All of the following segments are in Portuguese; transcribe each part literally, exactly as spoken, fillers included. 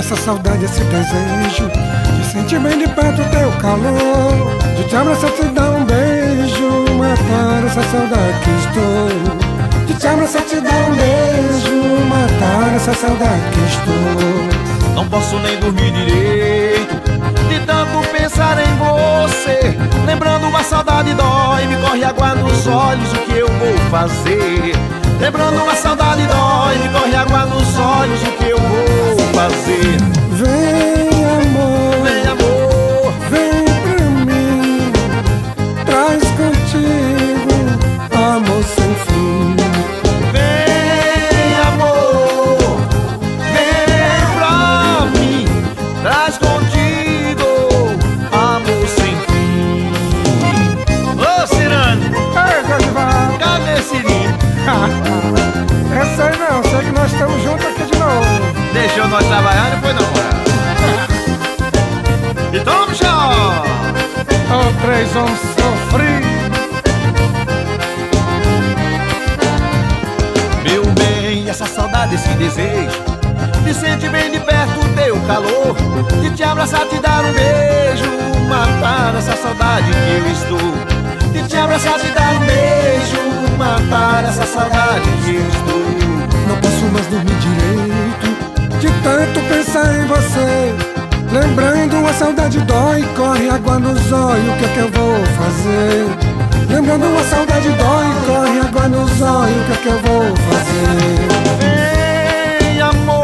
essa saudade, esse desejo de sentir bem de perto o teu calor, de te abraçar, te dar um beijo, matar essa saudade que estou. De te abraçar, te dar um beijo, matar essa saudade que estou. Não posso nem dormir direito de tanto pensar em você. Lembrando uma saudade dói, me corre água nos olhos, o que eu vou fazer? Lembrando uma saudade dói, me corre água nos olhos, o que eu vou fazer? Vem amor, Vem amor, vem pra mim, traz contigo amor sem fim. vem amor, vem pra mim, traz contigo amor sem fim. Ô Cirano, Ei, Godival, cadê Cirinho? essa aí não, sei que nós estamos juntos aqui de novo. Deixou nós trabalhar e foi namorar. E toma chá! Oh, três homens sofridos. Meu bem, essa saudade, esse desejo de sentir bem de perto o teu calor, de te abraçar, te dar um beijo, matar essa saudade que eu estou. De te abraçar, te dar um beijo, matar essa saudade que eu estou. Não posso mais dormir direito de tanto pensar em você. Lembrando a saudade dói, corre água nos olhos, o que é que eu vou fazer? Lembrando a saudade dói, corre água nos olhos, o que é que eu vou fazer? Vem amor,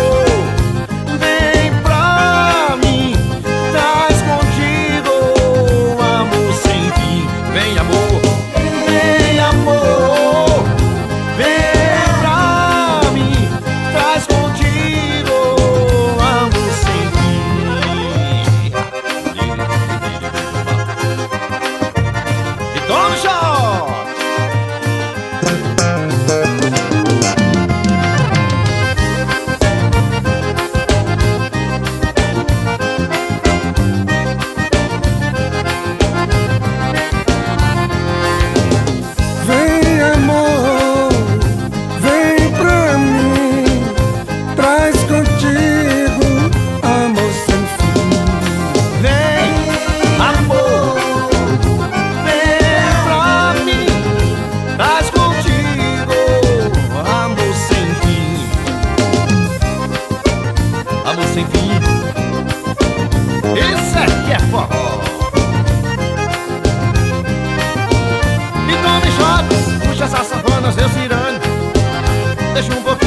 vem pra mim, traz contigo amor sem fim. Vem amor, vem amor, vem pra mim, traz contigo amor sem fim. E toma um shot! Vem amor, vem pra mim, traz contigo amor sem fim. Vem, amor, vem pra mim, traz contigo amor sem fim. Amor sem fim. Isso aqui é forró. E tome shots, puxa essa savana, seu cirano. Deixa um pouquinho